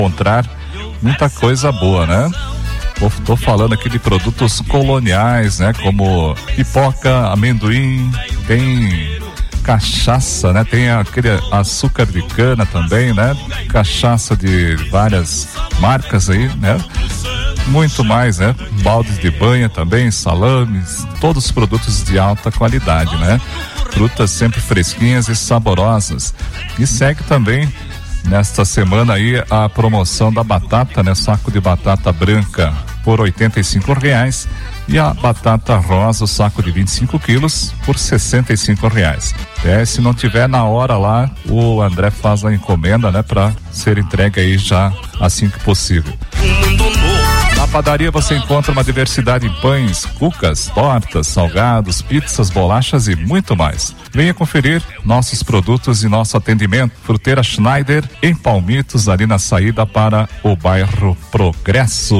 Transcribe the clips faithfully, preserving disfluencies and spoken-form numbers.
encontrar muita coisa boa, né? Tô falando aqui de produtos coloniais, né? Como pipoca, amendoim, tem cachaça, né? Tem aquele açúcar de cana também, né? Cachaça de várias marcas aí, né? Muito mais, né? Baldes de banha também, salames, todos os produtos de alta qualidade, né? Frutas sempre fresquinhas e saborosas. E segue também nesta semana aí a promoção da batata, né? Saco de batata branca por oitenta e cinco reais e a batata rosa, o saco de vinte e cinco quilos por sessenta e cinco reais. É, se não tiver na hora lá, o André faz a encomenda, né? Para ser entregue aí já assim que possível. Na padaria você encontra uma diversidade em pães, cucas, tortas, salgados, pizzas, bolachas e muito mais. Venha conferir nossos produtos e nosso atendimento. Fruteira Schneider, em Palmitos, ali na saída para o bairro Progresso.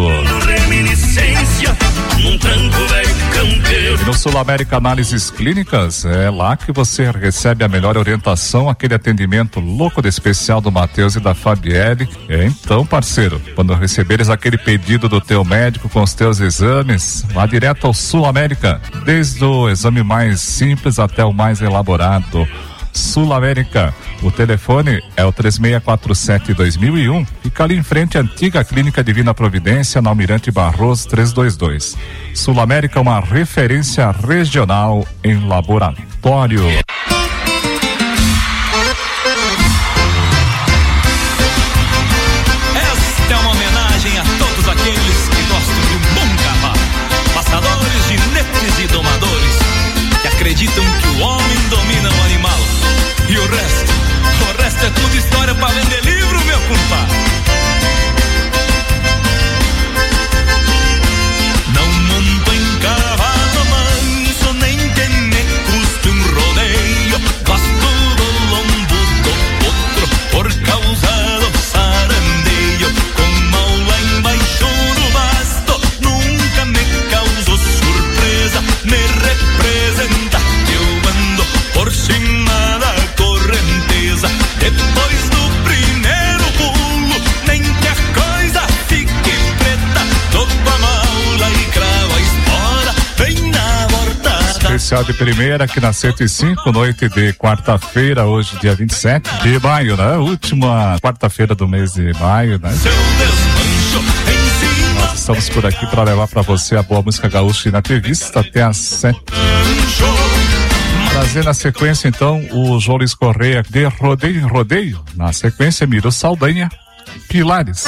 E no Sul América Análises Clínicas, é lá que você recebe a melhor orientação, aquele atendimento louco de especial do Matheus e da Fabielle. É, então, parceiro, quando receberes aquele pedido do teu médico com os teus exames, vá direto ao Sul América, desde o exame mais simples até o mais elaborado. Sul América, o telefone é o três seis quatro sete dois mil e um, fica ali em frente à antiga Clínica Divina Providência, na Almirante Barroso trezentos e vinte e dois. Sul América, uma referência regional em laboratório. Esta é uma homenagem a todos aqueles que gostam de um bom cavalo, passadores, ginetes e domadores, que acreditam que o homem domina o animal. E o resto, o resto é tudo história pra vender livro, meu compadre. Não monto em cavalo manso, nem que me custe um rodeio. Gosto do lombo do potro, por causa do sarandeio. Com aula embaixo do basto, nunca me causou surpresa. Me representa que eu ando por cima da correnteza. Depois do primeiro pulo, nem que a coisa fique preta, dou a maula e cravo a espora, vem na bordada. Especial de primeira aqui na cento e cinco, noite de quarta-feira, hoje dia vinte e sete de maio, né? Última quarta-feira do mês de maio, né? Seu desmancho em cima. Nós estamos por aqui para levar para você a boa música gaúcha e na entrevista até às sete. Trazer na sequência, então, o João Luiz Correia de Rodeio em Rodeio. Na sequência, Miro Saldanha, Pilares.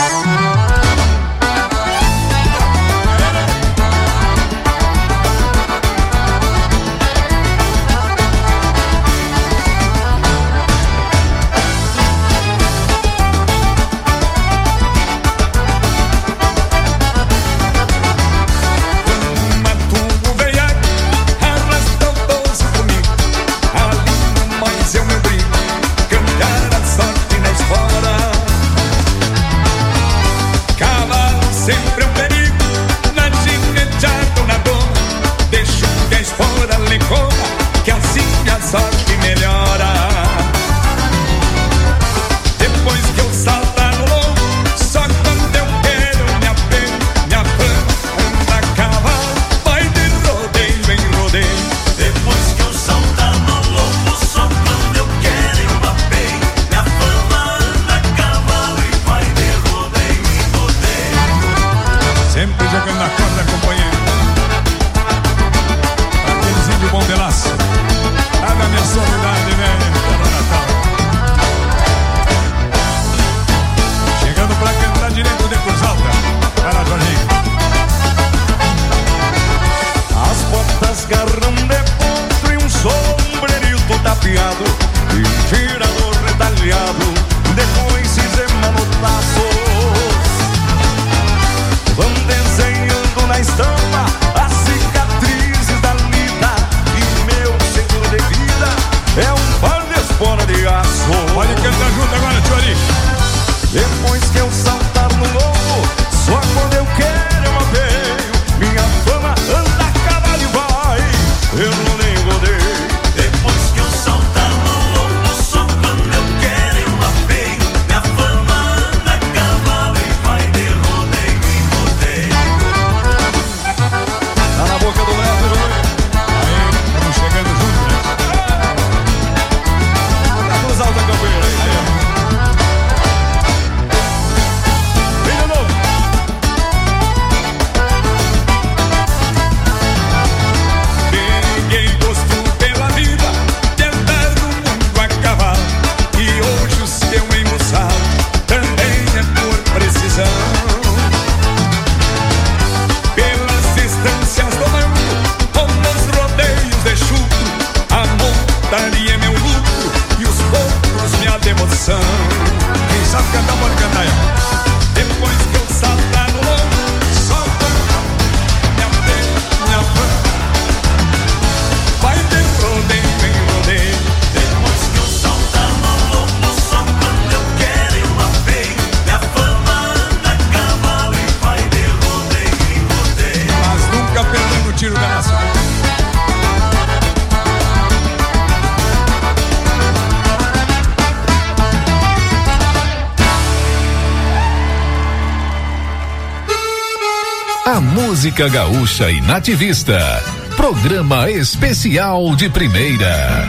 A música gaúcha e nativista. Programa especial de primeira.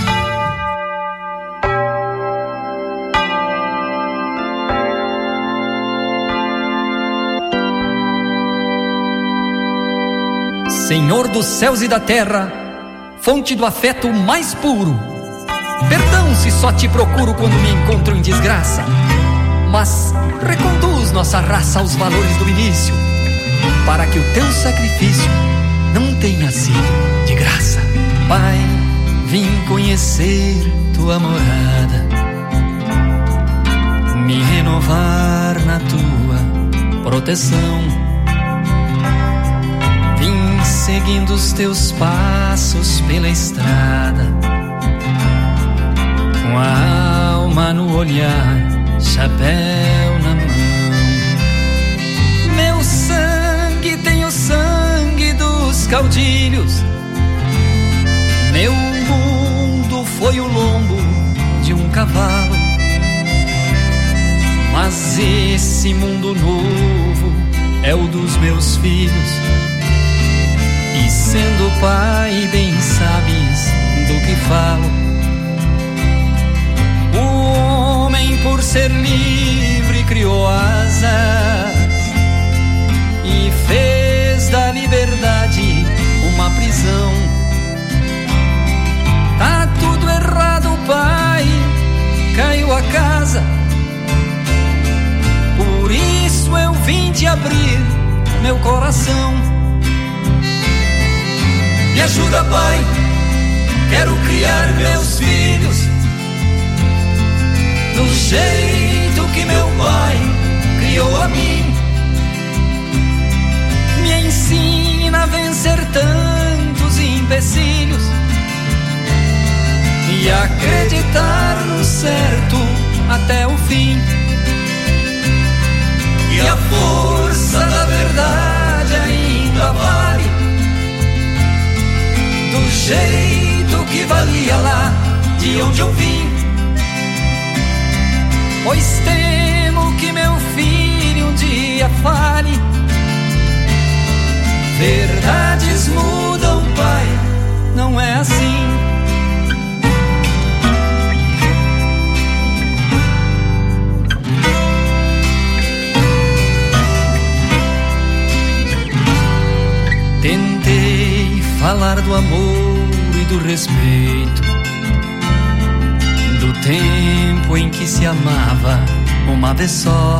Senhor dos céus e da terra, fonte do afeto mais puro, perdão se só te procuro quando me encontro em desgraça, mas reconduz nossa raça aos valores do início, para que o teu sacrifício não tenha sido de graça. Pai, vim conhecer tua morada, me renovar na tua proteção. Vim seguindo os teus passos pela estrada, com a alma no olhar, chapéu na mão. Meu sangue tem o sangue dos caudilhos, meu mundo foi o lombo de um cavalo. Mas esse mundo novo é o dos meus filhos, e sendo pai bem sabes do que falo. O homem, por ser livre, criou asas e fez da liberdade uma prisão. Tá tudo errado, pai, caiu a casa. Por isso eu vim te abrir meu coração. Me ajuda, pai, quero criar meus filhos do jeito que meu pai criou a mim. Me ensina a vencer tantos empecilhos e acreditar no certo até o fim. E a força da verdade ainda vale do jeito que valia lá de onde eu vim. Pois temo que meu filho um dia fale. Verdades mudam, pai, não é assim. Tentei falar do amor e do respeito, do tempo em que se amava uma vez só.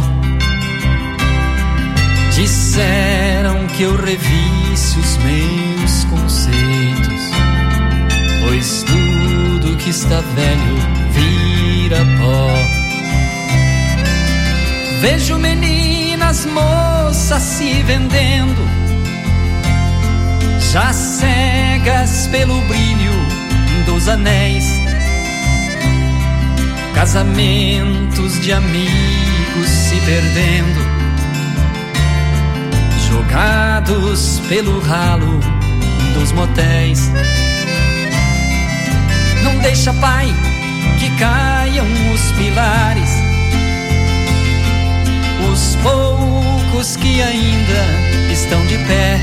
Disseram que eu revisse os meus conceitos, pois tudo que está velho vira pó. Vejo meninas, moças se vendendo, já cegas pelo brilho dos anéis. Casamentos de amigos se perdendo, jogados pelo ralo dos motéis. Não deixa, pai, que caiam os pilares, os poucos que ainda estão de pé.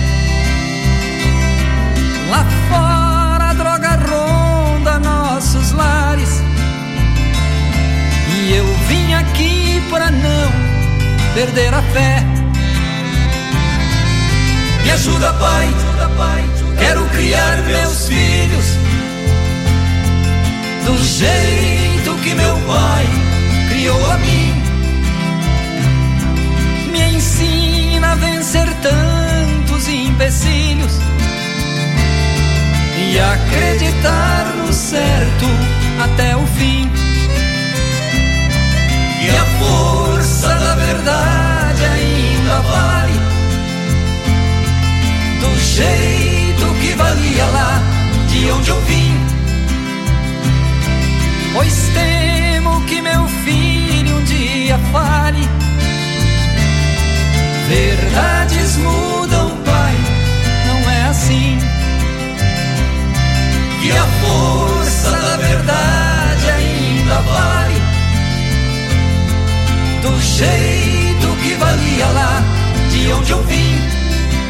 Lá fora a droga ronda nossos lares, e eu vim aqui pra não perder a fé. Me ajuda, pai, quero criar meus filhos do jeito que meu pai criou a mim. Me ensina a vencer tantos empecilhos e acreditar no certo até o fim. E a força da verdade ainda vale do jeito que valia lá de onde eu vim. Pois temo que meu filho um dia fale. Verdades mudam, pai, não é assim. Que a força da verdade ainda vale do jeito que valia lá de onde eu vim.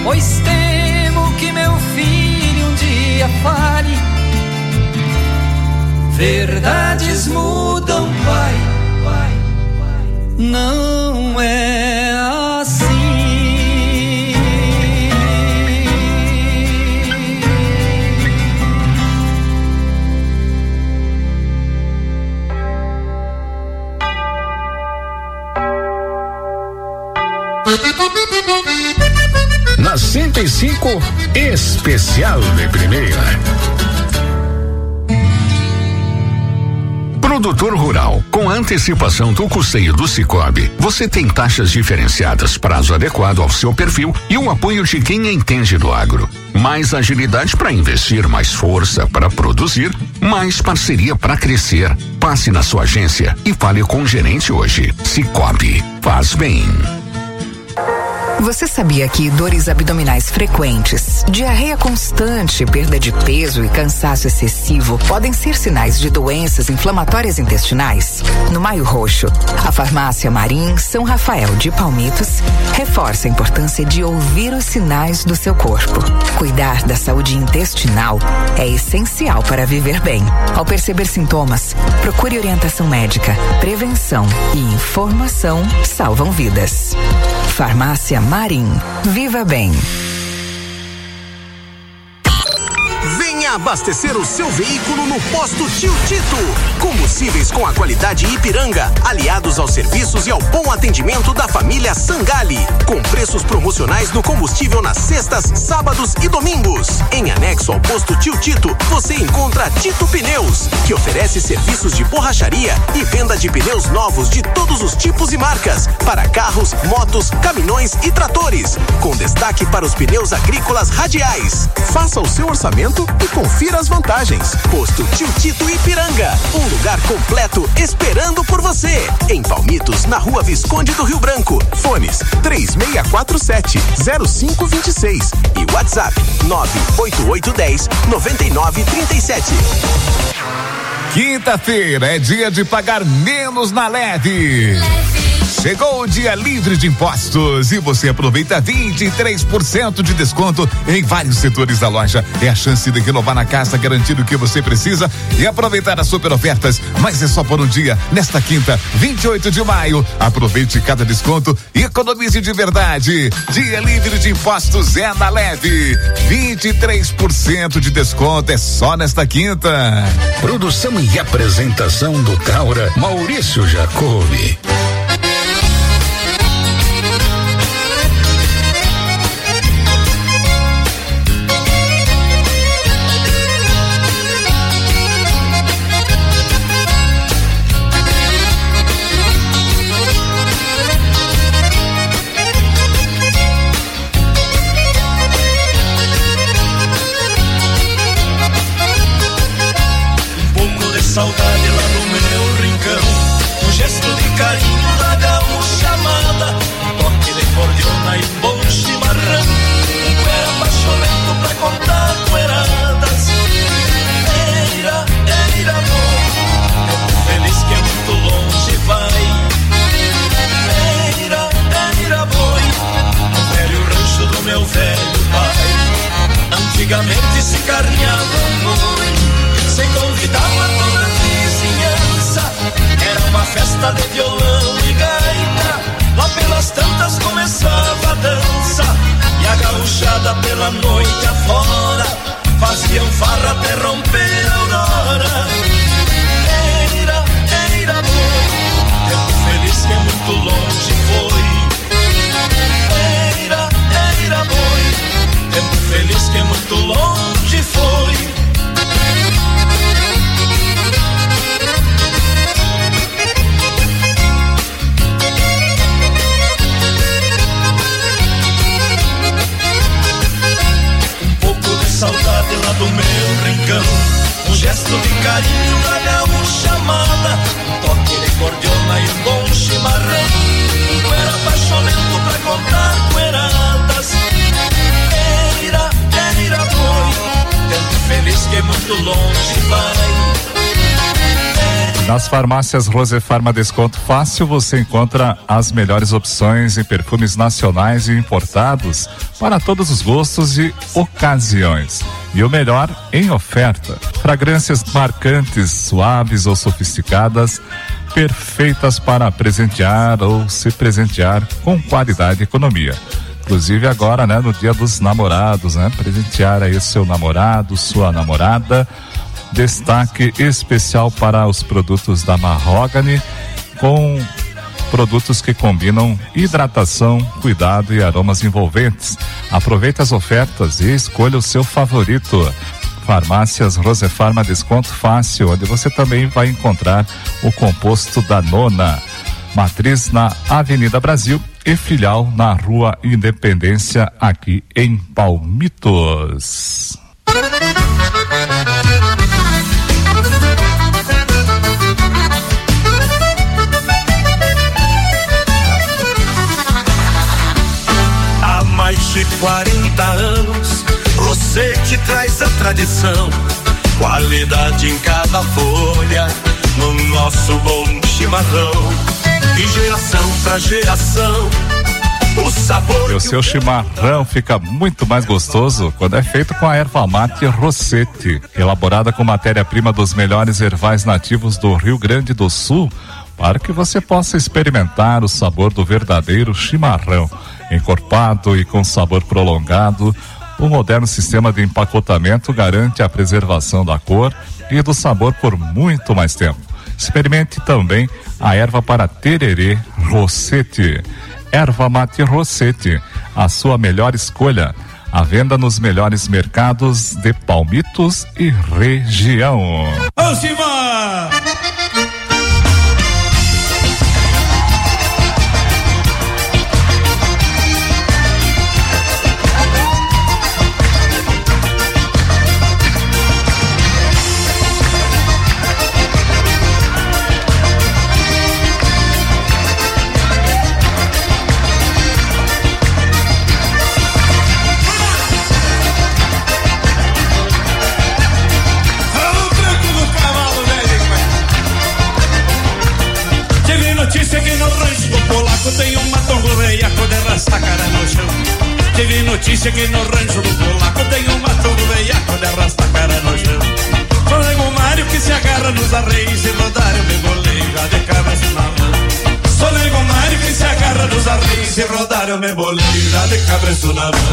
pois temo que meu filho um dia fale. Verdades mudam, pai, pai, pai. Não é assim. Na cento e cinco, especial de primeira. Produtor rural, com a antecipação do custeio do Cicobi, você tem taxas diferenciadas, prazo adequado ao seu perfil e um apoio de quem entende do agro. Mais agilidade para investir, mais força para produzir, mais parceria para crescer. Passe na sua agência e fale com o gerente hoje. Cicobi, faz bem. Você sabia que dores abdominais frequentes, diarreia constante, perda de peso e cansaço excessivo podem ser sinais de doenças inflamatórias intestinais? No Maio Roxo, a farmácia Marim São Rafael de Palmitos reforça a importância de ouvir os sinais do seu corpo. Cuidar da saúde intestinal é essencial para viver bem. Ao perceber sintomas, procure orientação médica. Prevenção e informação salvam vidas. Farmácia Marim. Viva bem. Venha abastecer o seu veículo no Posto Tio Tito. Combustíveis com a qualidade Ipiranga, aliados aos serviços e ao bom atendimento da família Sangali. Com preços promocionais no combustível nas sextas, sábados e domingos. Em anexo ao Posto Tio Tito, você encontra Tito Pneus, que oferece serviços de borracharia e venda de pneus novos de todos os tipos e marcas, para carros, motos, caminhões e tratores, com destaque para os pneus agrícolas radiais. Faça o seu orçamento e confira as vantagens. Posto Tio Tito Ipiranga, um lugar completo esperando por você. Em Palmitos, na Rua Visconde do Rio Branco. Fones três seis quatro sete, zero cinco dois seis e WhatsApp nove oito oito um zero, nove nove três sete. Quinta-feira é dia de pagar menos na Leve. Chegou o dia livre de impostos e você aproveita vinte e três por cento de desconto em vários setores da loja. É a chance de renovar na casa, garantir o que você precisa e aproveitar as super ofertas. Mas é só por um dia, nesta quinta, vinte e oito de maio. Aproveite cada desconto e economize de verdade. Dia livre de impostos é na Leve. vinte e três por cento de desconto é só nesta quinta. Produção e apresentação do Taura, Maurício Jacobi. Saudade lá no meu rincão, um gesto de carinho da gaúcha amada, um toque de cordiona e bom chimarrão, um pé apaixonado pra contar poeiradas. Eira, eira, amor, tempo feliz que é muito longe vai. Eira, eira, boi, no velho rancho do meu velho pai. Antigamente se carneava muito, se convidava toda a vizinhança. Era uma festa de violão e gaita, lá pelas tantas começava a dança. E a gauchada pela noite afora faziam farra até romper a aurora. Eira, eira, amor, tempo feliz que é muito longe foi. Eira, eira, boi, tempo feliz que é muito longe foi. Saudade lá do meu rincão, um gesto de carinho Nas farmácias Rosefarma Desconto Fácil você encontra as melhores opções em perfumes nacionais e importados para todos os gostos e ocasiões. E o melhor em oferta. Fragrâncias marcantes, suaves ou sofisticadas, perfeitas para presentear ou se presentear com qualidade e economia. Inclusive agora, né, no Dia dos Namorados, né, presentear aí seu namorado, sua namorada. Destaque especial para os produtos da Mahogany, com produtos que combinam hidratação, cuidado e aromas envolventes. Aproveite as ofertas e escolha o seu favorito. Farmácias Rosefarma Desconto Fácil, onde você também vai encontrar o composto da Nona. Matriz na Avenida Brasil e filial na Rua Independência, aqui em Palmitos. Há mais de quarenta anos, você te traz a tradição, qualidade em cada folha, no nosso bom chimarrão, de geração pra geração. O sabor. E o seu chimarrão fica muito mais gostoso quando é feito com a erva mate Rossetti, elaborada com matéria-prima dos melhores ervais nativos do Rio Grande do Sul, para que você possa experimentar o sabor do verdadeiro chimarrão. Encorpado e com sabor prolongado, o moderno sistema de empacotamento garante a preservação da cor e do sabor por muito mais tempo. Experimente também a erva para tererê Rossetti. Erva mate Rossetti, a sua melhor escolha. À venda nos melhores mercados de Palmitos e região. Ô, Simão! Tem uma tongo veiaco de raça cara no chão. Tive notícia que no rancho do polaco tem uma tongo veiaco de raça cara no chão. Sou nego Mário que se agarra nos arreios e rodar eu me boleira de cabeça na mão. Sou nego Mário que se agarra nos arreios e rodar eu me boleira de cabeça na mão.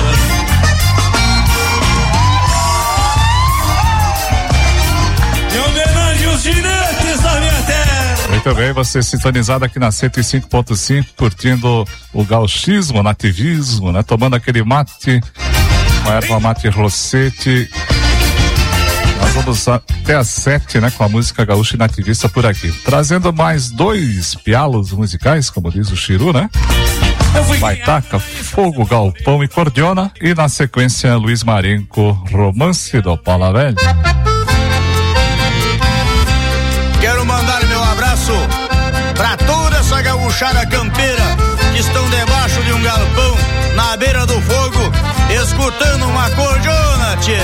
Em homenagem aos gigantes da minha terra. Muito bem, você sintonizado aqui na cento e cinco ponto cinco, curtindo o gauchismo, o nativismo, né? Tomando aquele mate, uma erva mate Rossetti. Nós vamos até às sete, né? Com a música gaúcha e nativista por aqui. Trazendo mais dois pialos musicais, como diz o Chiru, né? Baitaca, Fogo, Galpão e Cordiona. E na sequência, Luiz Marenco, Romance do Paula Velha. Quero mandar meu abraço pra toda essa gaúchada campeira que estão debaixo de um galpão, na beira do fogo, escutando uma cordiona, tchê.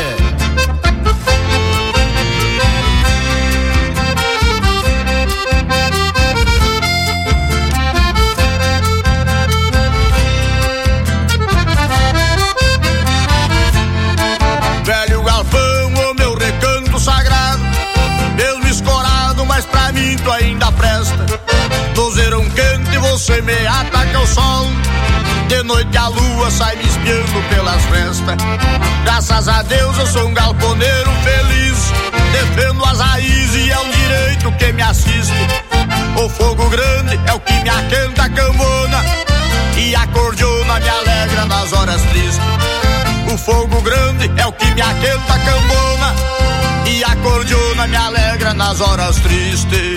Velho galpão, o meu recanto sagrado, mesmo escorado, mas pra mim tu ainda presta. Dozeirão quente, você me ataca o sol, de noite a lua sai me espiando pelas frestas. Graças a Deus eu sou um galponeiro feliz, defendo as raízes e é um direito que me assiste. O fogo grande é o que me aquenta a cambona, e a cordiona me alegra nas horas tristes. O fogo grande é o que me aquenta a cambona, e a cordiona me alegra nas horas tristes.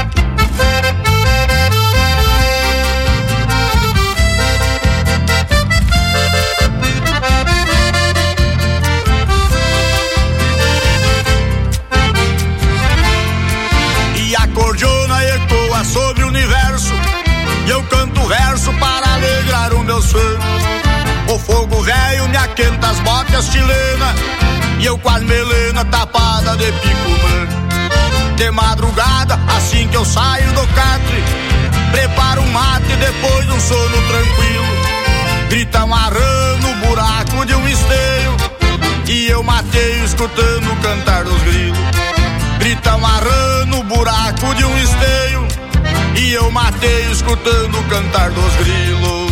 E a cordiona ecoa sobre o universo, e eu canto verso para alegrar o meu sonho. O fogo velho me aquenta as botas chilenas, e eu com as melenas tapada de pico branco. De madrugada, assim que eu saio do catre, preparo um mate depois de um sono tranquilo. Grita um arrã no buraco de um esteio e eu mateio escutando o cantar dos grilos. Grita um arrã no buraco de um esteio e eu mateio escutando o cantar dos grilos.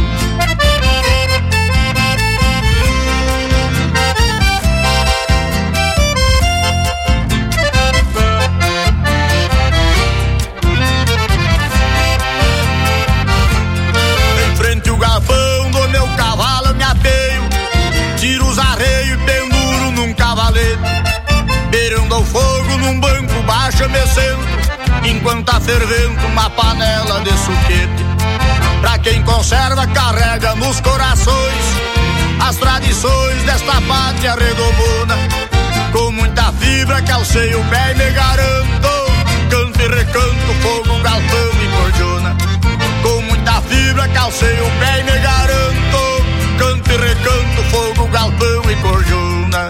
Em frente o galpão do meu cavalo eu me apeio, tiro os arreios e penduro num cavalete. Beirando ao fogo num banco baixo eu me sento, enquanto tá fervendo uma panela de suquete. Pra quem conserva, carrega nos corações as tradições desta pátria redomona. Com muita fibra calcei o pé e me garanto, canto e recanto, fogo, galpão e cordiona. Com muita fibra calcei o pé e me garanto, canto e recanto, fogo, galpão e cordiona.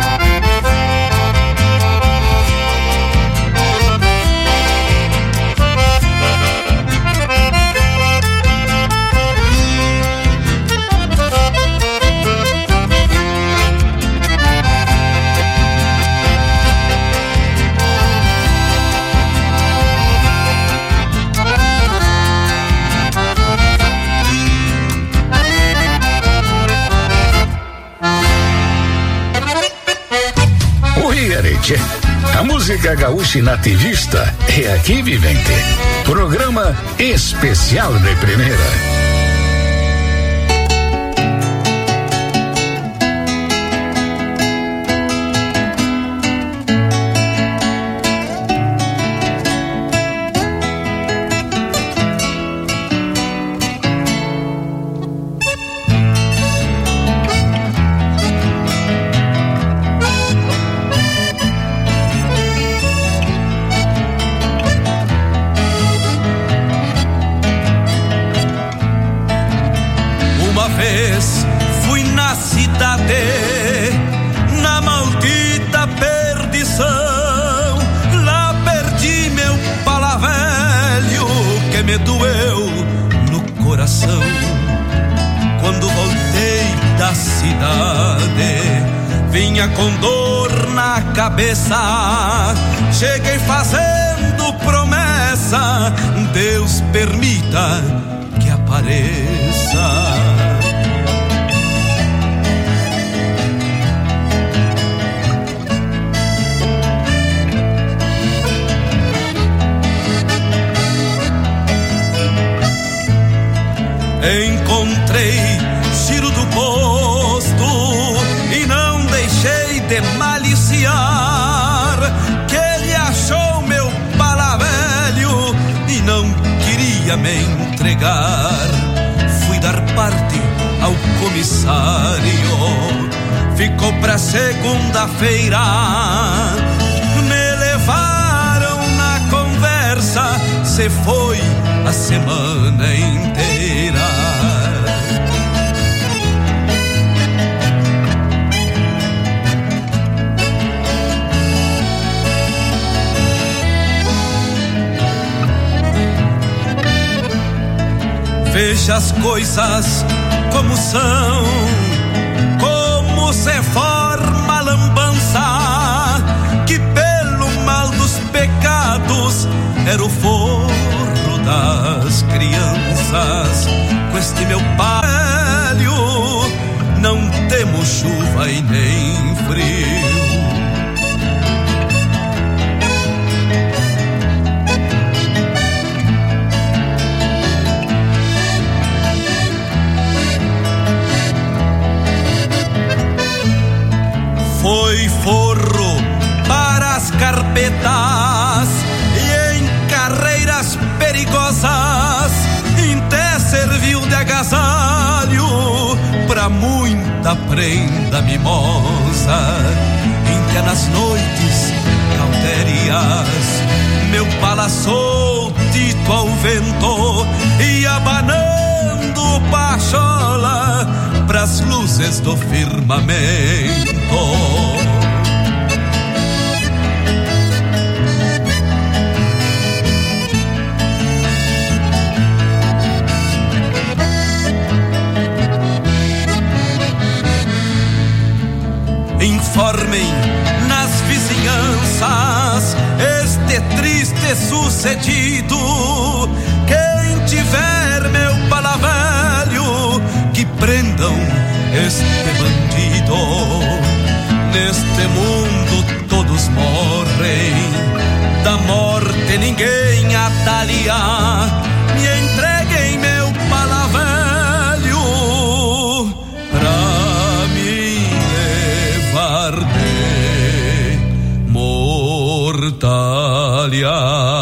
A música gaúcha e nativista é aqui, vivente. Programa especial de primeira. Com dor na cabeça, cheguei fazendo promessa, Deus permita que apareça. Encontrei Ciro do posto e não deixei de maliciar, que ele achou meu pala velho e não queria me entregar. Fui dar parte ao comissário, ficou pra segunda-feira. Me levaram na conversa, se foi a semana inteira. Veja as coisas como são, como se forma a lambança, que pelo mal dos pecados era o forro das crianças. Com este meu palho não temos chuva e nem frio. Foi forro para as carpetas e em carreiras perigosas, até serviu de agasalho pra muita prenda mimosa. Até nas noites cauterias, meu pala soltito ao vento e abanando pachola pras luzes do firmamento. temem nas vizinhanças este triste sucedido. Quem tiver meu palavelho, que prendam este bandido. Neste mundo todos morrem, da morte ninguém atalia. Me entreguem meu palavelho pra me levar de mortalha.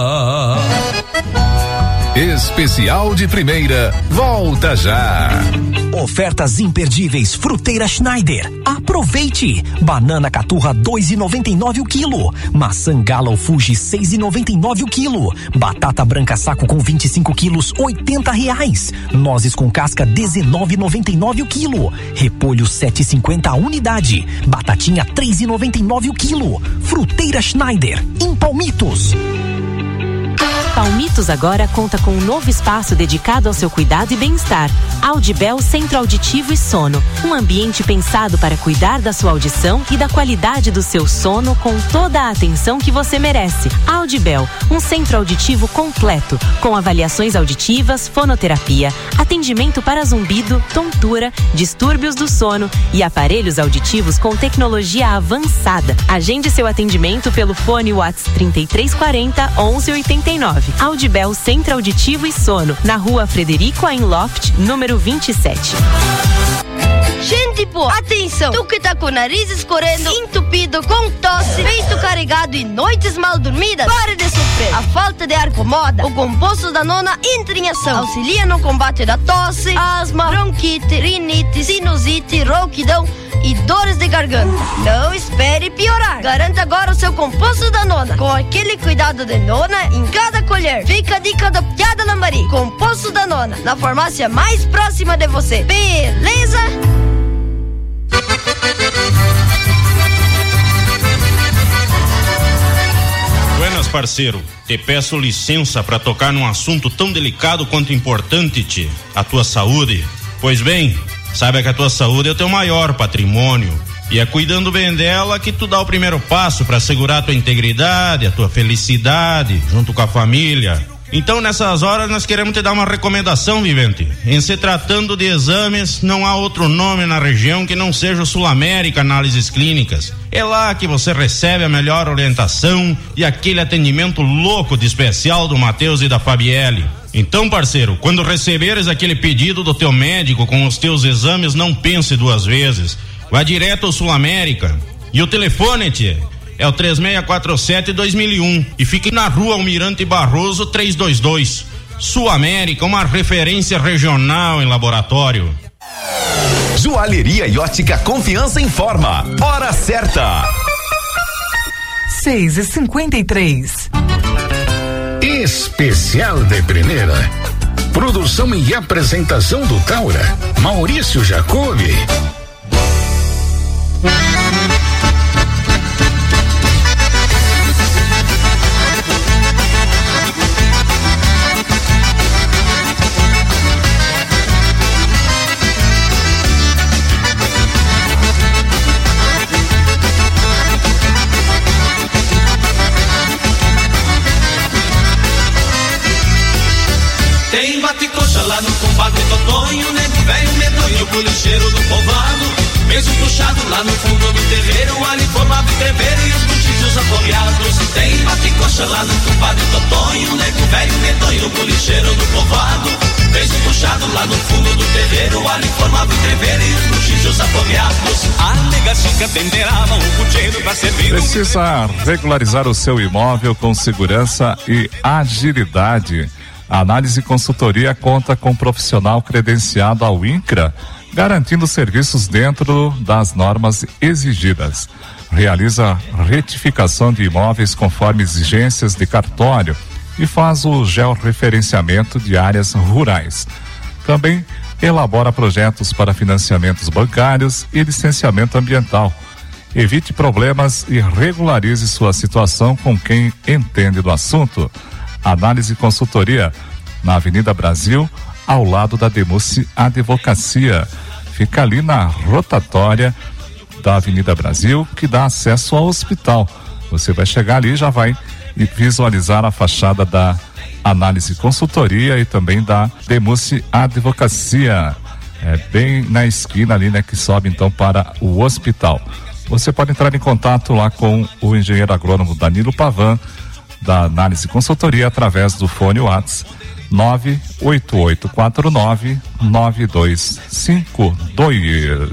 Especial de primeira, volta já. Ofertas imperdíveis Fruteira Schneider. Aproveite! Banana caturra dois e noventa e nove o quilo. Maçã Gala ou Fuji seis e noventa e nove o quilo. Batata branca saco com vinte e cinco quilos oitenta reais. Nozes com casca dezenove e noventa e nove o quilo. Repolho sete e cinquenta a unidade. Batatinha três e noventa e nove o quilo. Fruteira Schneider em Palmitos. Palmitos agora conta com um novo espaço dedicado ao seu cuidado e bem-estar. Audibel Centro Auditivo e Sono. Um ambiente pensado para cuidar da sua audição e da qualidade do seu sono com toda a atenção que você merece. Audibel, um centro auditivo completo, com avaliações auditivas, fonoterapia, atendimento para zumbido, tontura, distúrbios do sono e aparelhos auditivos com tecnologia avançada. Agende seu atendimento pelo fone WhatsApp trinta e três quarenta, onze oitenta e nove. Audibel Centro Auditivo e Sono, na rua Frederico Einloft, número vinte e sete. Gente boa, atenção! Tu que tá com o nariz escorrendo, entupido, com tosse, peito carregado e noites mal dormidas, pare de sofrer. A falta de ar incomoda. O composto Danona entra em ação. Auxilia no combate da tosse, asma, bronquite, rinite, sinusite, rouquidão e dores de garganta. Não espere piorar. Garanta agora o seu composto Danona, com aquele cuidado de nona em cada colher. Fica a dica da Piada Lambari. Composto Danona, na farmácia mais próxima de você. Beleza? Buenas, parceiro. Te peço licença para tocar num assunto tão delicado quanto importante, tchê, a tua saúde. Pois bem, saiba que a tua saúde é o teu maior patrimônio e é cuidando bem dela que tu dá o primeiro passo para assegurar a tua integridade, a tua felicidade, junto com a família. Então, nessas horas, nós queremos te dar uma recomendação, vivente. Em se tratando de exames, não há outro nome na região que não seja o Sul América Análises Clínicas. É lá que você recebe a melhor orientação e aquele atendimento louco de especial do Matheus e da Fabielle. Então, parceiro, quando receberes aquele pedido do teu médico com os teus exames, não pense duas vezes. Vá direto ao Sul América. E o telefone, tchê, é o três seis quatro sete, dois mil e um e fique na rua Almirante Barroso trezentos e vinte e dois. Sul América, uma referência regional em laboratório. Joalheria e ótica Confiança informa. Hora certa. seis e cinquenta e três. Especial de primeira. Produção e apresentação do Taura, Maurício Jacobi. Tem bate-coxa lá no combate Totonho, nego velho medonho, bolicheiro do povoado. Mesmo puxado lá no fundo do terreiro, ali formado entreveiro e os buchichos apoiados. Tem bate-coxa lá no combate Totonho, nego velho medonho, bolicheiro do povoado. Mesmo puxado lá no fundo do terreiro, ali formado entreveiro e os buchichos apoiados. A nega chica temperava o pucheiro pra servir. Precisa regularizar o seu imóvel com segurança e agilidade. A Análise Consultoria conta com um profissional credenciado ao INCRA, garantindo serviços dentro das normas exigidas. Realiza retificação de imóveis conforme exigências de cartório e faz o georreferenciamento de áreas rurais. Também elabora projetos para financiamentos bancários e licenciamento ambiental. Evite problemas e regularize sua situação com quem entende do assunto. Análise Consultoria, na Avenida Brasil, ao lado da Demuci Advocacia. Fica ali na rotatória da Avenida Brasil, que dá acesso ao hospital. Você vai chegar ali e já vai visualizar a fachada da Análise Consultoria e também da Demusse Advocacia. É bem na esquina ali, né, que sobe então para o hospital. Você pode entrar em contato lá com o engenheiro agrônomo Danilo Pavan, da Análise Consultoria, através do fone WhatsApp nove oito oito quatro nove nove dois cinco dois.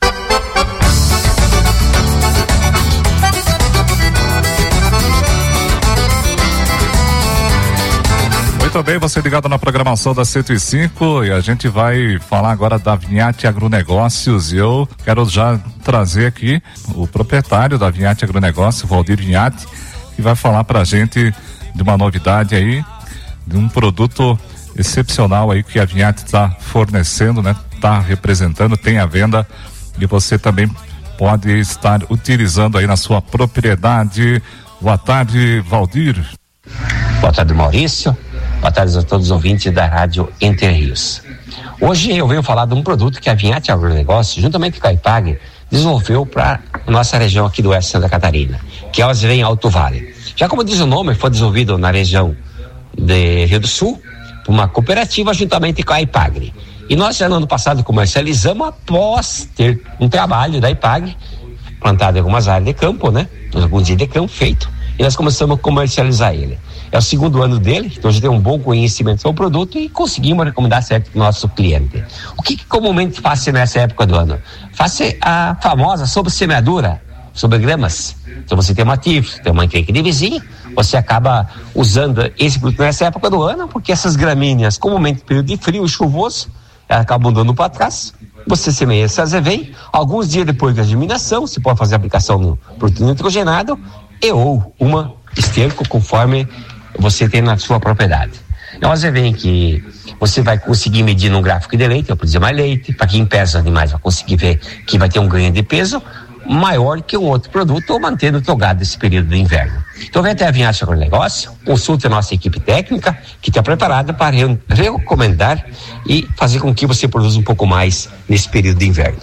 Muito bem, você ligado na programação da cento e cinco, e a gente vai falar agora da Vinhate Agronegócios, e eu quero já trazer aqui o proprietário da Vinhate Agronegócios, Valdir Vinhate, que vai falar pra gente de uma novidade aí, de um produto excepcional aí que a Vinhate está fornecendo, né? Está representando, tem à venda, e você também pode estar utilizando aí na sua propriedade. Boa tarde, Valdir. Boa tarde, Maurício. Boa tarde a todos os ouvintes da Rádio Entre Rios. Hoje eu venho falar de um produto que a Vinhate Agronegócio, juntamente com a Ipag, desenvolveu para nossa região aqui do oeste de Santa Catarina, que é o Azevém Alto Vale. Já como diz o nome, foi desenvolvido na região de Rio do Sul, por uma cooperativa juntamente com a Ipagre. E nós já no ano passado comercializamos após ter um trabalho da Ipagre, plantado em algumas áreas de campo, né? Alguns dias de campo feito, e nós começamos a comercializar ele. É o segundo ano dele, então a gente tem um bom conhecimento sobre o produto e conseguimos recomendar certo para o nosso cliente. O que, que comumente faz nessa época do ano? Faz a famosa sobre semeadura, sobre gramas. Então você tem uma tifo, tem uma encrenca de vizinho, você acaba usando esse produto nessa época do ano, porque essas gramíneas, comumente no período de frio e chuvoso, elas acabam dando para trás. Você semeia esse azevém, alguns dias depois da germinação, você pode fazer a aplicação no produto nitrogenado e ou uma esterco, conforme você tem na sua propriedade. É um azevém que você vai conseguir medir num gráfico de leite, vai produzir mais leite. Para quem pesa animais vai conseguir ver que vai ter um ganho de peso maior que um outro produto, ou mantendo o teu gado nesse período de inverno. Então vem até a Vinhate Agronegócio, consulte a nossa equipe técnica, que está preparada para re- recomendar e fazer com que você produza um pouco mais nesse período de inverno.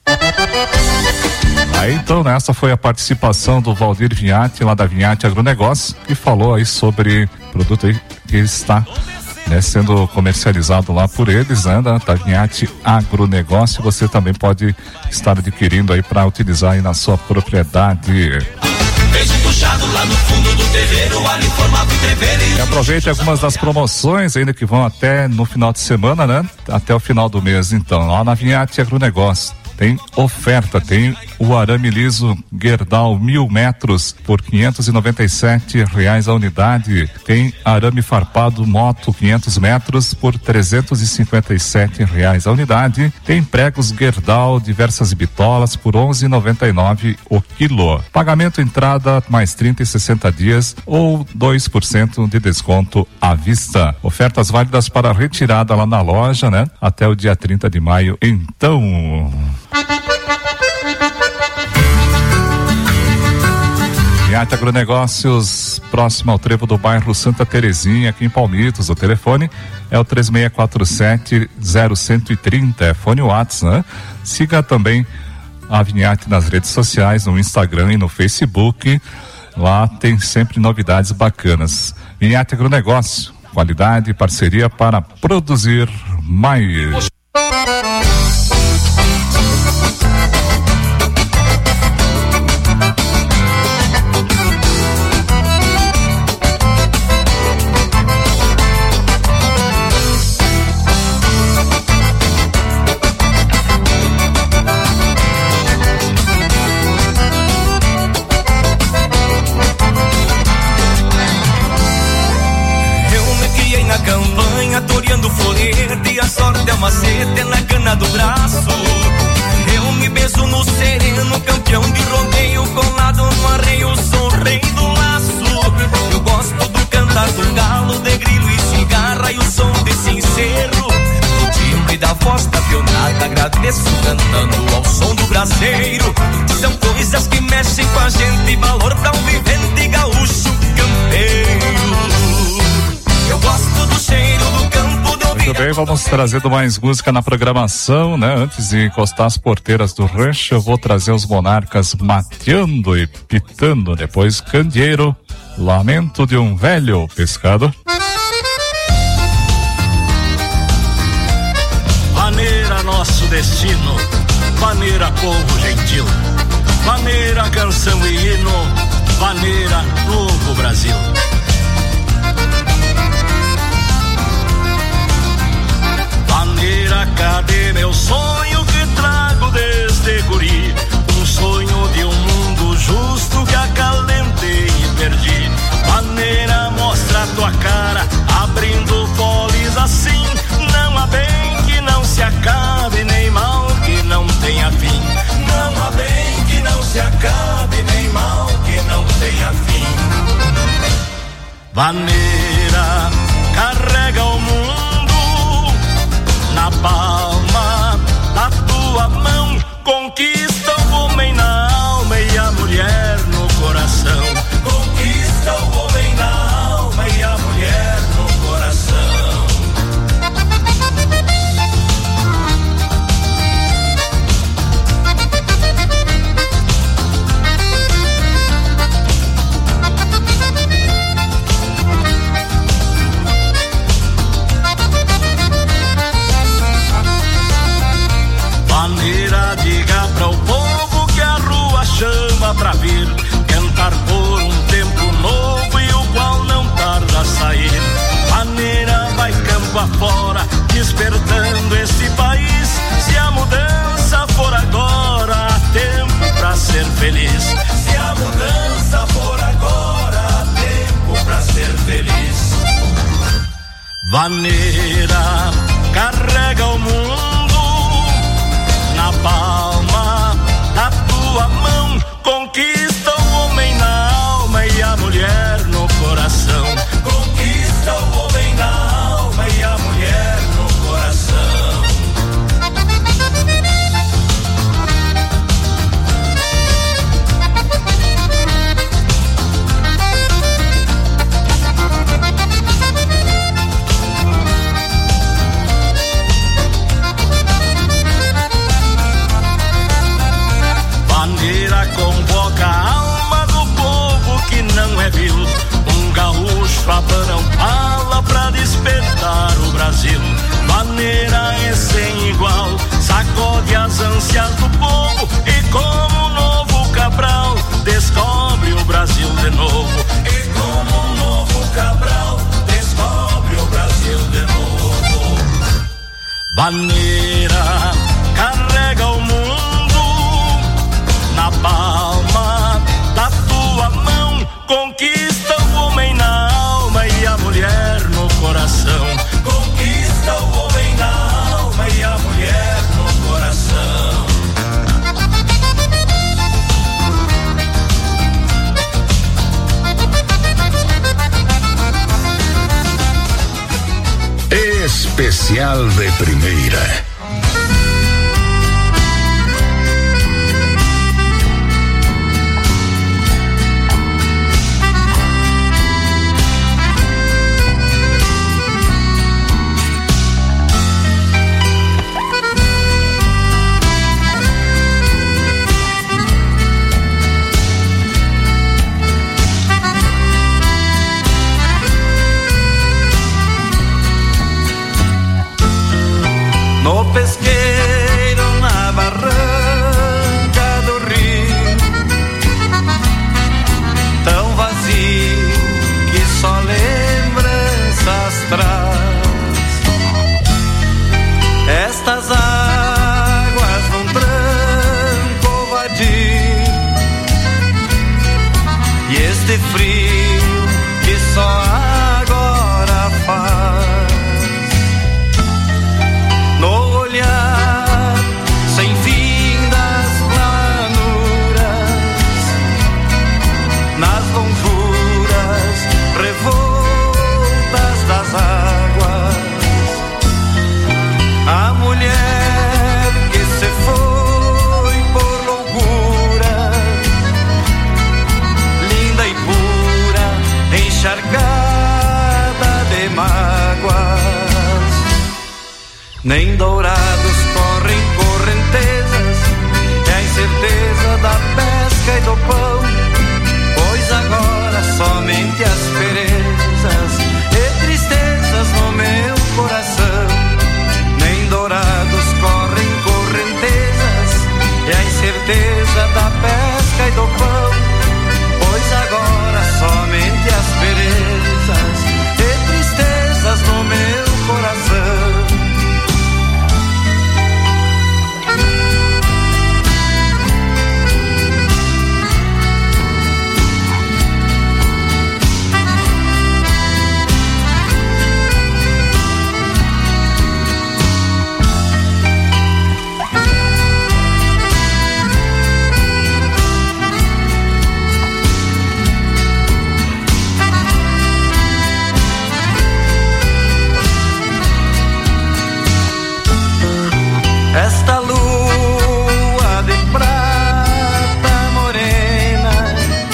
Aí então, né, essa foi a participação do Valdir Vinhate, lá da Vinhate Agronegócio, que falou aí sobre o produto aí que está, né, sendo comercializado lá por eles, né, da, da Vinhate Agronegócio. Você também pode estar adquirindo aí para utilizar aí na sua propriedade. Lá no fundo do terreiro, ali formava o treveiro e e aproveite algumas das promoções ainda que vão até no final de semana, né? Até o final do mês, então, lá na Vinhate Agronegócio. Tem oferta, tem o arame liso Gerdau mil metros por quinhentos e noventa e sete reais a unidade. Tem arame farpado Moto quinhentos metros por trezentos e cinquenta e sete reais a unidade. Tem pregos Gerdau diversas bitolas por onze e noventa e nove o quilo. Pagamento entrada mais trinta e sessenta dias ou dois por cento de desconto à vista. Ofertas válidas para retirada lá na loja, né? Até o dia trinta de maio. Então, Vinhate Agronegócios, próximo ao trevo do bairro Santa Terezinha, aqui em Palmitos. O telefone é o três seis quatro sete zero um três zero, é fone WhatsApp, né? Siga também a Vinhate nas redes sociais, no Instagram e no Facebook. Lá tem sempre novidades bacanas. Vinhate Agronegócio, qualidade e parceria para produzir mais. Toreando florete e a sorte é uma seta na cana do braço. Eu me beijo no sereno, campeão de rodeio, colado no arreio, sou rei do laço. Eu gosto do cantar do galo, de grilo e cigarra e o som de sincero. O timbre da voz da pionada, agradeço cantando ao som do braseiro. São coisas que mexem com a gente, valor pra um vivente gaúcho campeiro. Eu gosto do cheiro do campo, de ouvir bem, vamos trazendo mais música na programação, né? Antes de encostar as porteiras do rancho, eu vou trazer os Monarcas mateando e pitando. Depois Candeeiro, Lamento de um Velho Pescador. Maneira nosso destino, maneira povo gentil, maneira canção e hino, maneira novo Brasil. Maneira, cadê meu sonho que trago desde guri? Um sonho de um mundo justo que acalentei e perdi. Maneira, mostra a tua cara, abrindo foles assim. Não há bem que não se acabe, nem mal que não tenha fim. Não há bem que não se acabe, nem mal que não tenha fim. Maneira, carrega o mundo na palma da tua mão, conquista o homem na alma e a mulher no coração. Conquista o homem na alma e a mulher no coração. Maneira, diga para o povo que a rua chama pra vir cantar por um tempo novo e o qual não tarda a sair. Maneira, vai campo afora, despertando este país. Se a mudança for agora, há tempo pra ser feliz. Se a mudança for agora, há tempo pra ser feliz. Maneira, carrega o mundo na palma da tua mão, conquista o homem na alma e a mulher no coração. Conquista o homem na alma e a mulher no coração. Maneira, convoca a alma do povo que não é vil. Um gaúcho abana um pala pra despertar o Brasil. Maneira é sem igual, sacode as ânsias do povo e como um novo Cabral descobre o Brasil de novo. E como um novo Cabral descobre o Brasil de novo. Maneira, carrega o mundo na palma da tua mão, conquista o homem na alma e a mulher no coração. Conquista o homem na alma e a mulher no coração. Especial de primeira. No pesqueiro, na barranca do rio, tão vazio que só lembranças traz. Estas águas num tranco vadio e este frio que só agora faz. No olhar nem dourados correm correntezas, é a incerteza da pesca e do pão, pois agora somente asperezas e tristezas no meu coração. Nem dourados correm correntezas, é a incerteza da pesca e do pão, pois agora somente asperezas e tristezas no meu coração. Esta lua de prata morena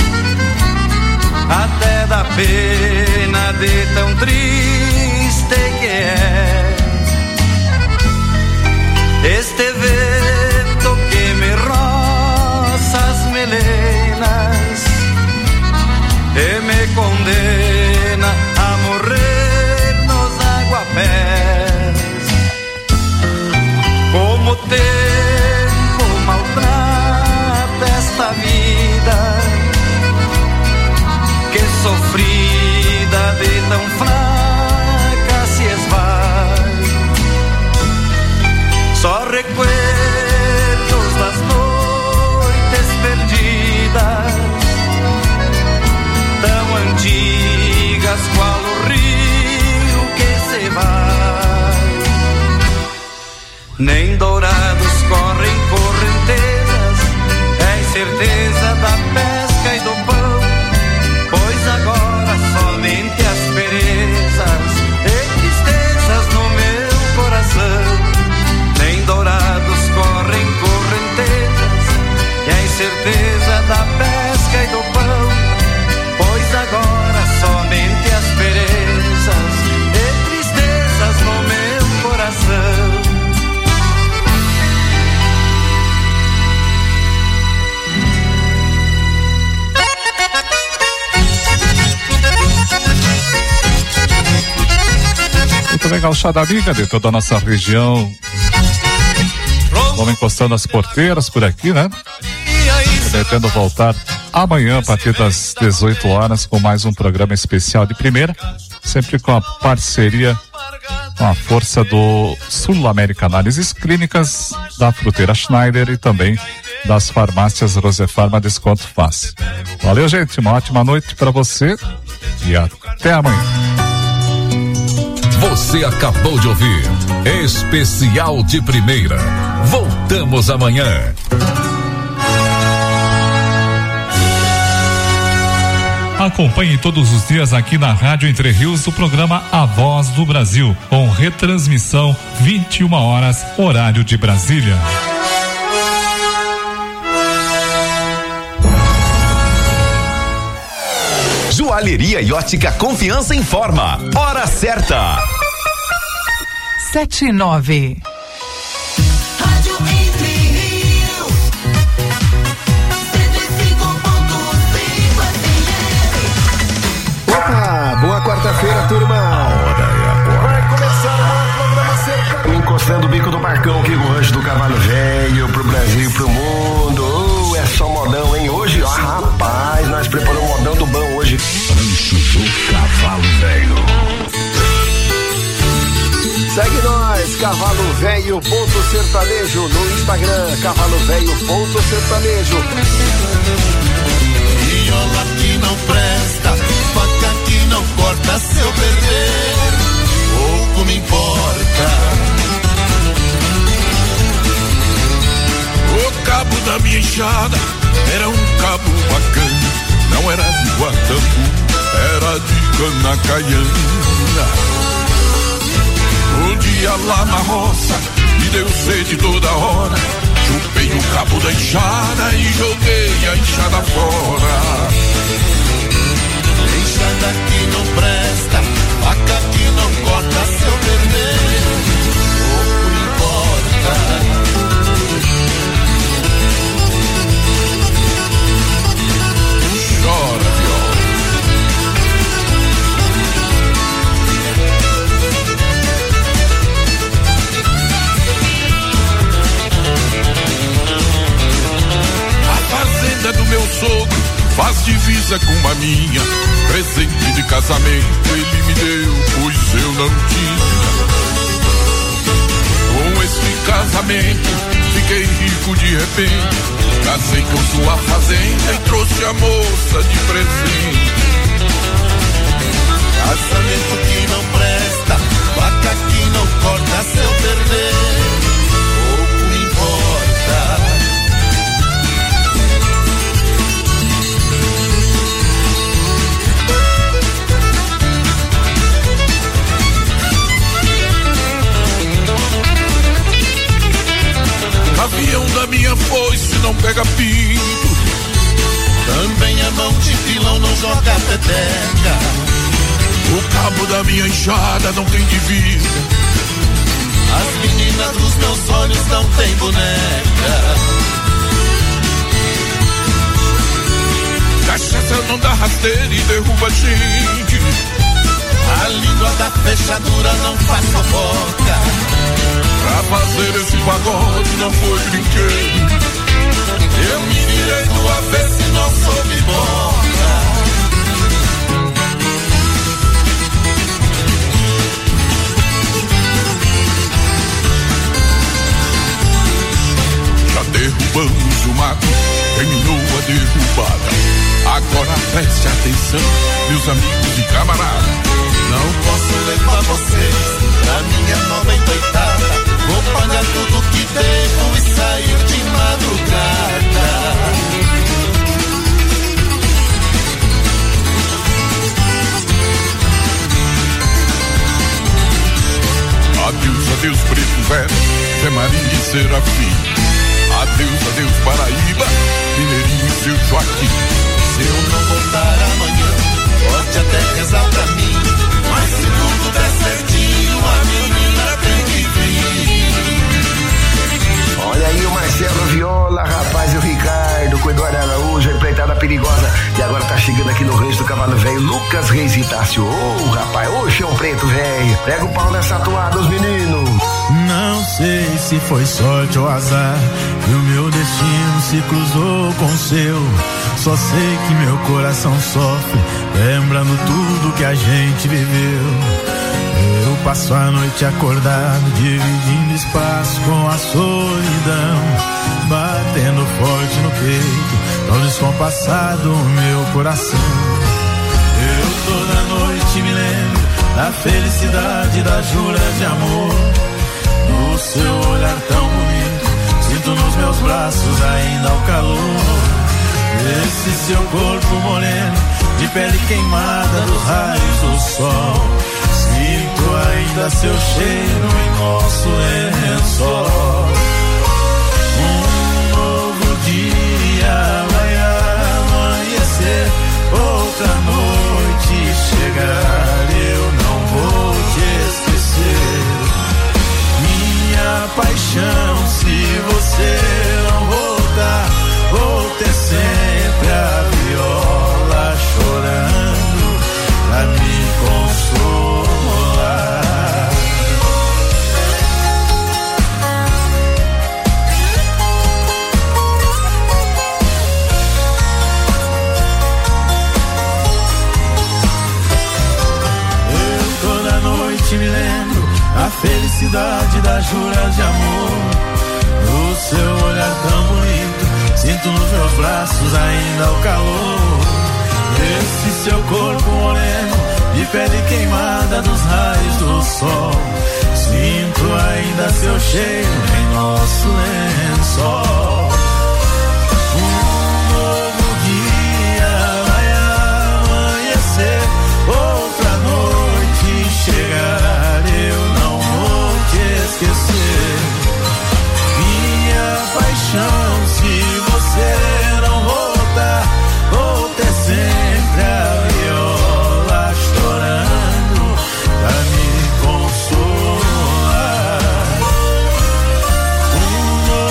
até dá pena de tão triste que é. Este vento que me roça as melenas e me condena a morrer nos aguapés. Como o tempo maltrata esta vida, que sofrida de tão fraca se esvai. Só recuerdos das noites perdidas, tão antigas qual o rio que se vai. Nem dourados correm correntezas, é a incerteza da pesca e do pão, pois agora somente asperezas e tristezas no meu coração. Nem dourados correm correntezas, é a incerteza da pesca e do pão, pois agora somente asperezas e tristezas no meu coração. Muito legal, chá da amiga de toda a nossa região. Vamos encostando as porteiras por aqui, né? Pretendo voltar amanhã a partir das dezoito horas com mais um programa especial de primeira, sempre com a parceria, com a força do Sul América Análises Clínicas, da Fruteira Schneider e também das farmácias Rosefarma Desconto Fácil. Valeu, gente, uma ótima noite para você e até amanhã. Você acabou de ouvir Especial de Primeira. Voltamos amanhã. Acompanhe todos os dias aqui na Rádio Entre Rios o programa A Voz do Brasil, com retransmissão vinte e uma horas, horário de Brasília. Joalheria e Ótica Confiança informa. Hora certa. Sete e nove. Rádio Entre Rios, cento e cinco ponto cinco F M. Opa, boa quarta-feira, turma. A hora é agora. Vai começar o programa cercado. Encostando o bico do barcão aqui com o rancho do Cavalo Velho pro Brasil e pro mundo. Oh, é só modão, hein? Hoje, ó, rapaz, nós preparamos o modão do bom hoje. Rancho do Cavalo Velho. Segue nós, Cavalo Velho ponto sertanejo no Instagram, Cavalo Velho ponto sertanejo. Viola que não presta, faca que não corta, se eu perder, pouco me importa. O cabo da minha enxada era um cabo bacana, não era de guatambu, era de canacaiana. Um dia lá na roça, me deu sede toda hora, chupei o cabo da enxada e joguei a enxada fora. Enxada que não presta, faca que não corta, se eu perder, pouco faz divisa com a minha. Presente de casamento ele me deu, pois eu não tinha. Com este casamento fiquei rico de repente. Casei com sua fazenda e trouxe a moça de presente. Casamento que não presta, vaca que não corta seu terneiro, pouco importa. Avião da minha foice não pega pinto, também a mão de pilão não joga peteca. O cabo da minha enxada não tem divisa, as meninas dos meus olhos não tem boneca. Cachaça não dá rasteira e derruba gente, a língua da fechadura não faz fofoca. Pra fazer esse pagode não foi brinquedo, eu me virei do avesso e não soube boca. Já derrubamos o mato, terminou a derrubada. Agora preste atenção, meus amigos e camaradas. Não posso levar vocês pra minha nova empreitada. Vou pagar tudo que devo e sair de madrugada. Adeus, adeus, preto velho, Zé Maria e Serafim. Adeus, adeus, Paraíba, Mineirinho e seu Joaquim. Se eu não voltar amanhã, pode até rezar pra mim, mas se tudo der certinho, a menina tem que vir. Olha aí o Marcelo Viola, rapaz, e o Ricardo, Coidora Araújo, empreitada perigosa. E agora tá chegando aqui no Rancho do Cavalo Velho, Lucas Reis e Tássio. Ô, oh, rapaz, ô, chão preto, velho. Pega o pau nessa toada, os meninos. Não sei se foi sorte ou azar, e o meu destino se cruzou com o seu. Só sei que meu coração sofre, lembrando tudo que a gente viveu. Eu passo a noite acordado, dividindo espaço com a solidão, batendo forte no peito, tão descompassado o meu coração. Eu toda noite me lembro da felicidade, das juras de amor, no seu olhar tão bonito, sinto nos meus braços ainda o calor desse seu corpo moreno, de pele queimada dos raios do sol. Sinto ainda seu cheiro em nosso lençol. Um novo dia vai amanhecer, outra noite chegar, eu não vou te esquecer. Minha paixão, se você não voltar, vou ter sempre a viola chorando pra me consolar. Eu toda noite me lembro a felicidade das juras de amor, do seu olhar tão bonito, sinto nos meus braços ainda o calor desse seu corpo moreno, de pele queimada dos raios do sol. Sinto ainda seu cheiro em nosso lençol. Um novo dia vai amanhecer, outra noite chegar, eu não vou te esquecer. Minha paixão, se você não voltar, vou ter sempre a viola chorando pra me consolar. Um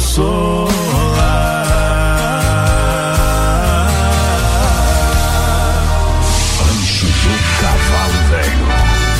consolar. Rancho do Cavalo Velho.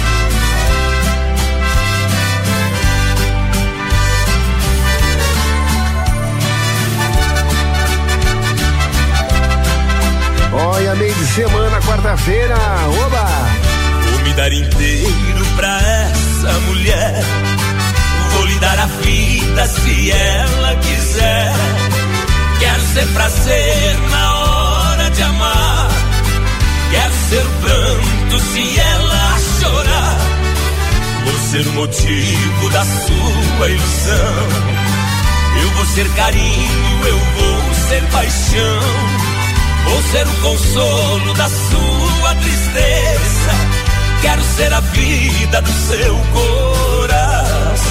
Olha, meio de semana, quarta-feira, oba! Vou me dar inteiro pra essa mulher. Vou lhe dar a vida se ela quiser. Quero ser prazer na hora de amar. Quero ser o pranto se ela chorar. Vou ser o motivo da sua ilusão. Eu vou ser carinho, eu vou ser paixão. Vou ser o consolo da sua tristeza. Quero ser a vida do seu coração.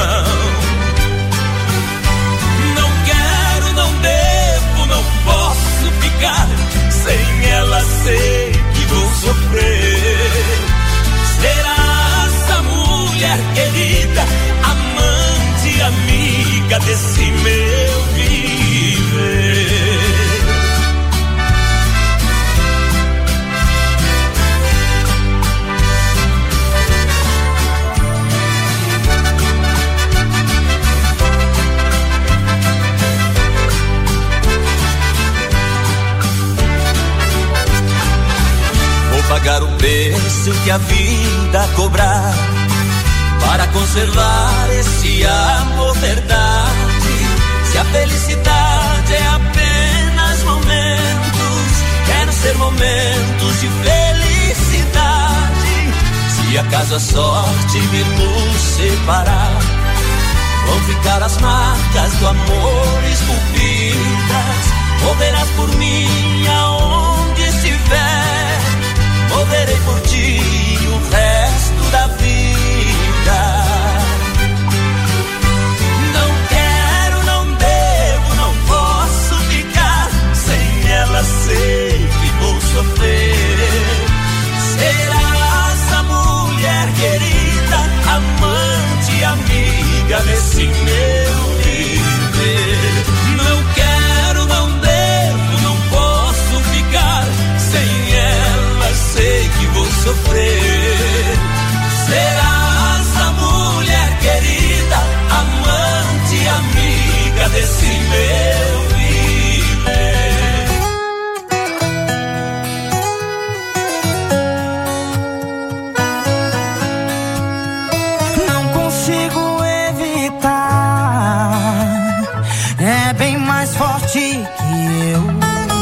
Não quero, não devo, não posso ficar. Sem ela sei que vou sofrer. Será essa mulher querida, amante, amiga desse meu viver. Pagar o preço que a vida cobrar para conservar esse amor verdade. Se a felicidade é apenas momentos, quero ser momentos de felicidade. Se acaso a sorte vir nos separar, vão ficar as marcas do amor esculpidas. Morrerás por mim aonde estiver. Morrerei por ti o resto da vida. Não quero, não devo, não posso ficar. Sem ela sei que vou sofrer. Será essa mulher querida, amante, amiga desse meu viver. Não quero, não devo, não posso ficar. Sem ela sei que vou sofrer. Será essa mulher querida, amante, amiga desse meu viver. Não consigo evitar, é bem mais forte que eu.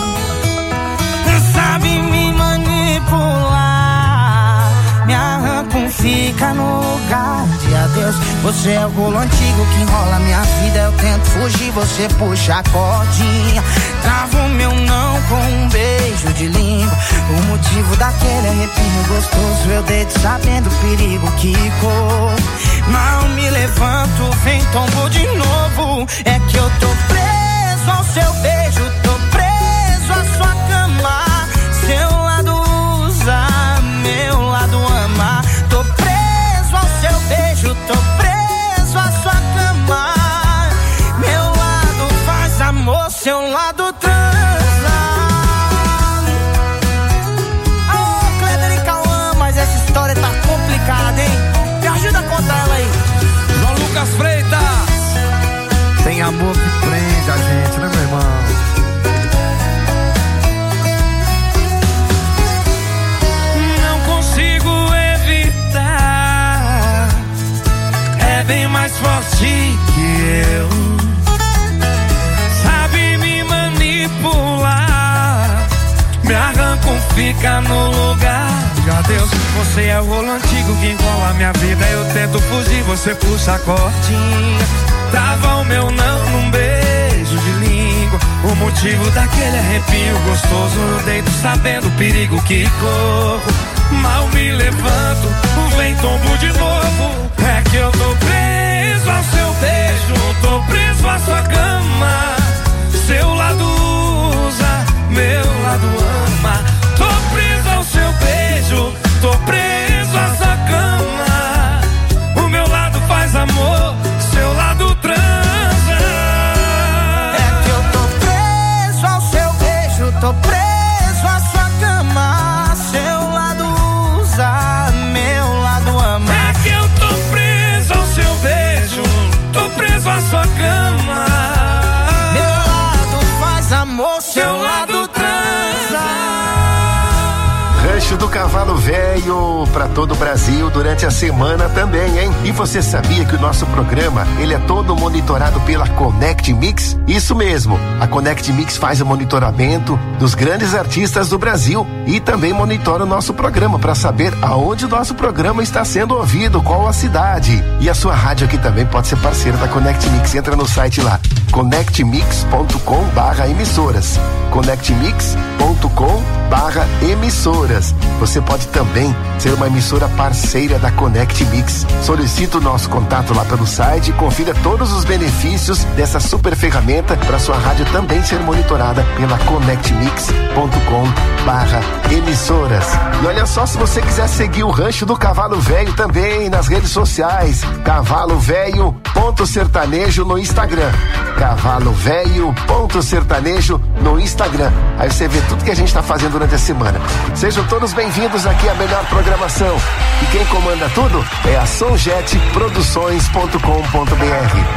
Sabe me manipular, me arranca um fica no lugar de adeus. Você é o rolo antigo que enrola minha vida. Eu tento fugir, você puxa a cordinha. Trava o meu não com um beijo de língua. O motivo daquele arrepio gostoso eu deito sabendo o perigo que corro. Mal me levanto, vem tombo de novo. É que eu tô preso ao seu beijo, tô preso à sua cama. Seu lado usa, meu lado ama. Tô preso ao seu beijo, tô preso à sua cama. Meu lado faz amor, seu lado transa. Ô, Kleber e Cauã, mas essa história tá complicada, hein? Me ajuda a contar ela aí. João Lucas Freitas. Tem amor que prende a gente, né, meu irmão? Bem mais forte que eu. Sabe me manipular, me arranca um fica no lugar de adeus. Você é o rolo antigo que enrola minha vida. Eu tento fugir, você puxa a cordinha. Trava o meu não num beijo de língua. O motivo daquele arrepio gostoso eu deito sabendo o perigo que corro. Mal me levanto, vem tombo de novo. É que eu tô preso ao seu beijo, tô preso à sua cama. Seu lado usa, meu lado ama. Tô preso ao seu beijo, tô preso à sua cama. O meu lado faz amor, seu lado transa. Cavalo Velho para todo o Brasil durante a semana também, hein? E você sabia que o nosso programa, ele é todo monitorado pela Connect Mix? Isso mesmo, a Connect Mix faz o monitoramento dos grandes artistas do Brasil e também monitora o nosso programa para saber aonde o nosso programa está sendo ouvido, qual a cidade. E a sua rádio aqui também pode ser parceira da Connect Mix. Entra no site lá, connect mix ponto com barra emissoras. connect mix ponto com barra emissoras. Você pode também ser uma emissora parceira da Connect Mix. Solicita o nosso contato lá pelo site e confira todos os benefícios dessa super ferramenta para sua rádio também ser monitorada pela connect mix ponto com barra emissoras. E olha só, se você quiser seguir o Rancho do Cavalo Velho também nas redes sociais, Cavalo Velho ponto sertanejo no Instagram. Cavalo Velho ponto sertanejo no Instagram. Aí você vê tudo que a gente está fazendo durante a semana. Sejam todos bem-vindos aqui à melhor programação. E quem comanda tudo é a Sonjet Produções ponto com ponto br.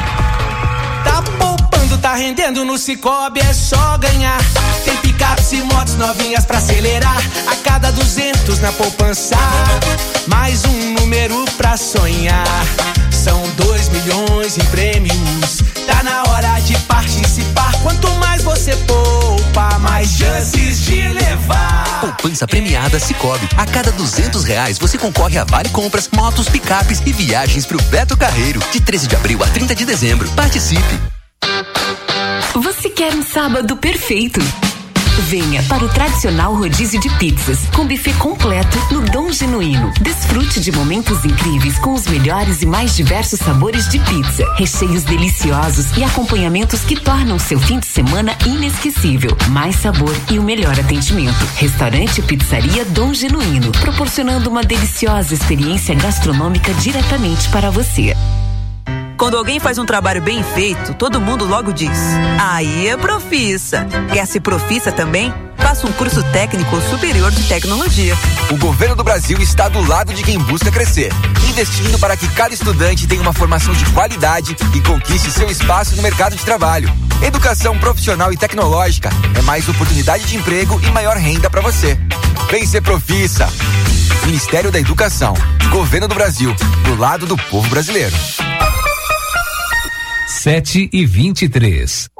Tá poupando, tá rendendo no Cicobi, é só ganhar. Tem picapes e motos novinhas pra acelerar. A cada duzentos na poupança, mais um número pra sonhar. São dois milhões em prêmios. Tá na hora de participar. Quanto mais você poupa, mais chances de levar. Poupança premiada Cicobi. A cada duzentos reais você concorre a vale compras, motos, picapes e viagens pro Beto Carreiro. De treze de abril a trinta de dezembro. Participe. Você quer um sábado perfeito? Venha para o tradicional rodízio de pizzas, com buffet completo no Dom Genuíno. Desfrute de momentos incríveis com os melhores e mais diversos sabores de pizza, recheios deliciosos e acompanhamentos que tornam seu fim de semana inesquecível. Mais sabor e o melhor atendimento. Restaurante e Pizzaria Dom Genuíno, proporcionando uma deliciosa experiência gastronômica diretamente para você. Quando alguém faz um trabalho bem feito, todo mundo logo diz: aí é profissa. Quer ser profissa também? Faça um curso técnico superior de tecnologia. O governo do Brasil está do lado de quem busca crescer, investindo para que cada estudante tenha uma formação de qualidade e conquiste seu espaço no mercado de trabalho. Educação profissional e tecnológica é mais oportunidade de emprego e maior renda para você. Vem ser profissa. Ministério da Educação, Governo do Brasil, do lado do povo brasileiro. Sete e vinte e três.